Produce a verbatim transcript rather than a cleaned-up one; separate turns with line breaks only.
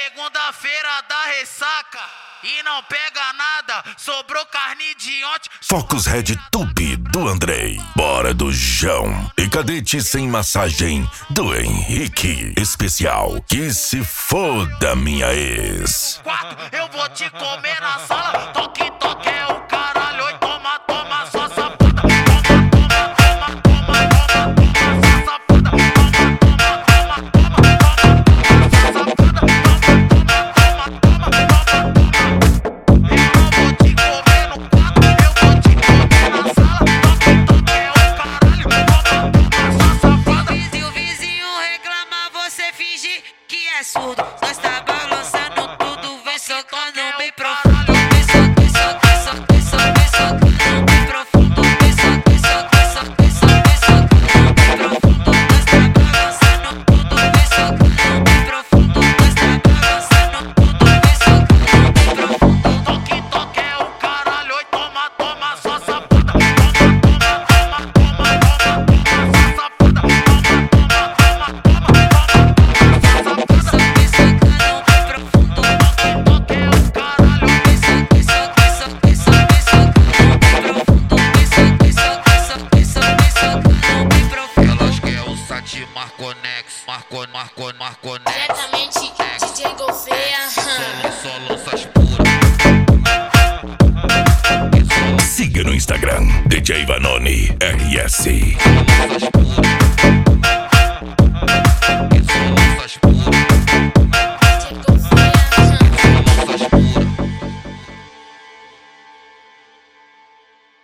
Segunda-feira da ressaca e não pega nada, sobrou carne de ontem.
Focus Red Tube do Andrei, Bora do João e Cadete sem massagem do Henrique. Especial Que Se Foda Minha Ex.
Quarto, eu vou te comer na sala. Toque, toque é o caralho. Oi, toma, toma, só safada. Toma, toma, toma, toma, toma, toma, só safada. Toma, toma, toma, toma, toma, só safada.
Nós tá balançando tudo, vem socando bem profundo. Vem socando, socando, socando, socando, socando bem profundo. Vem socando, socando, socando, bem profundo. Nós tá balançando tudo, vem socando bem profundo. Nós tá balançando tudo, vem socando bem profundo.
Toque, toque é o caralho. Oi, toma, toma, só safada. Toma, toma, toma, toma, toma, toma, só safada. Toma, toma, toma, toma, toma, só safada. Marconex, Marco, Marco, Marconex.
Diretamente D J Golfeia.
Só, só lanças puras.
Siga no Instagram D J Vanoni R S.
Só lanças puras.